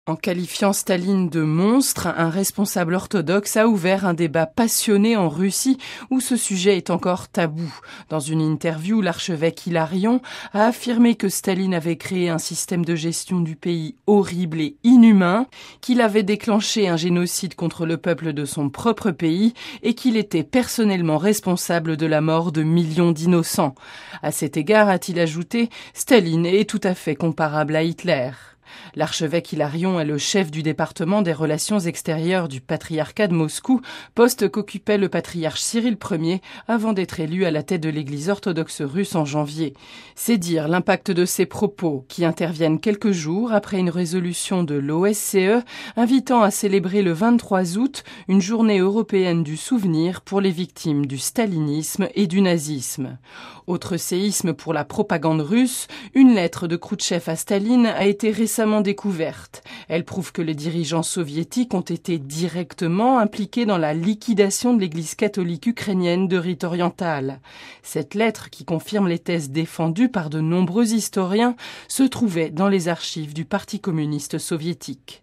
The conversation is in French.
En qualifiant Staline de monstre, un responsable orthodoxe a ouvert un débat passionné en Russie où ce sujet est encore tabou. Dans une interview, l'archevêque Hilarion a affirmé que Staline avait créé un système de gestion du pays horrible et inhumain, qu'il avait déclenché un génocide contre le peuple de son propre pays et qu'il était personnellement responsable de la mort de millions d'innocents. À cet égard, a-t-il ajouté, Staline est tout à fait comparable à Hitler. L'archevêque Hilarion est le chef du département des relations extérieures du patriarcat de Moscou, poste qu'occupait le patriarche Cyril Ier avant d'être élu à la tête de l'église orthodoxe russe en janvier. C'est dire l'impact de ces propos qui interviennent quelques jours après une résolution de l'OSCE invitant à célébrer le 23 août une journée européenne du souvenir pour les victimes du stalinisme et du nazisme. Autre séisme pour la propagande russe, une lettre de Khrouchtchev à Staline a été récemment découverte. Elle prouve que les dirigeants soviétiques ont été directement impliqués dans la liquidation de l'église catholique ukrainienne de rite oriental. Cette lettre, qui confirme les thèses défendues par de nombreux historiens, se trouvait dans les archives du Parti communiste soviétique.